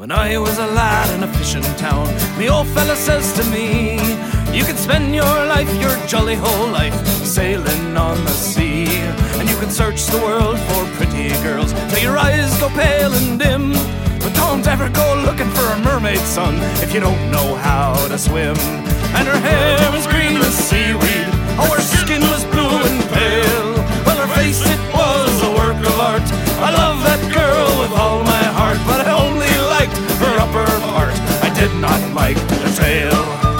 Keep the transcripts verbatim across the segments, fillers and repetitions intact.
When I was a lad in a fishing town, me old fella says to me, you can spend your life, your jolly whole life, sailing on the sea. And you can search the world for pretty girls till your eyes go pale and dim. But don't ever go looking for a mermaid, son, if you don't know how to swim. And her hair was green as seaweed, oh, her skin was blue and pale. Well, her face, it was a work of art. I love that girl with all my heart, but I only liked her upper part. I did not like the tail.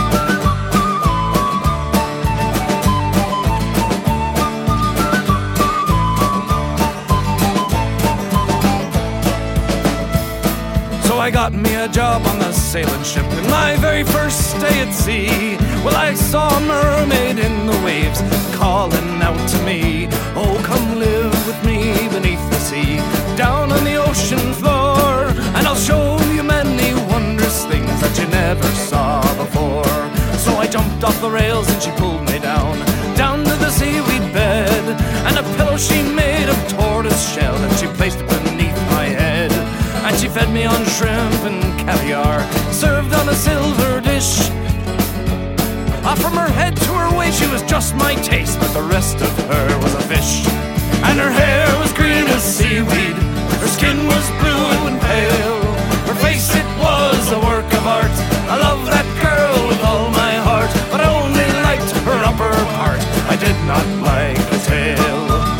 So I got me a job on the sailing ship, and my very first day at sea, well, I saw a mermaid in the waves calling out to me, oh, come live with me beneath the sea, down on the ocean floor, and I'll show you many wondrous things that you never saw before. So I jumped off the rails and she pulled me down, down to the seaweed bed, and a pillow she made of tortoise shell, and she placed it beneath my head. And she fed me on shrimp and caviar, served on a silver dish. Ah, from her head to her waist she was just my taste, but the rest of her was a fish. And her hair was green as seaweed, her skin was blue and pale. Her face, it was a work of art. I love that girl with all my heart, but I only liked her upper part. I did not like the tail.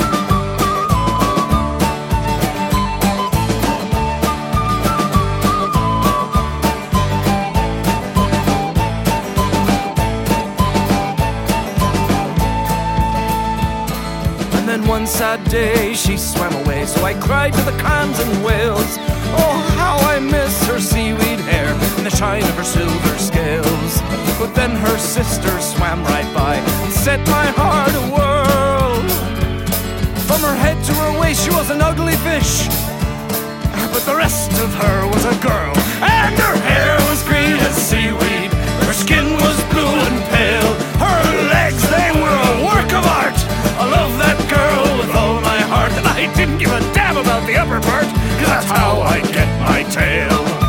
One sad day she swam away, so I cried to the clams and whales. Oh, how I miss her seaweed hair and the shine of her silver scales. But then her sister swam right by and set my heart a whirl. From her head to her waist she was an ugly fish, but the rest of her was a girl. And her hair was green as seaweed, her skin was blue and pale. Her legs, they were a work of art. I love that girl with all my heart, and I didn't give a damn about the upper part, 'cause that's how I get my tail.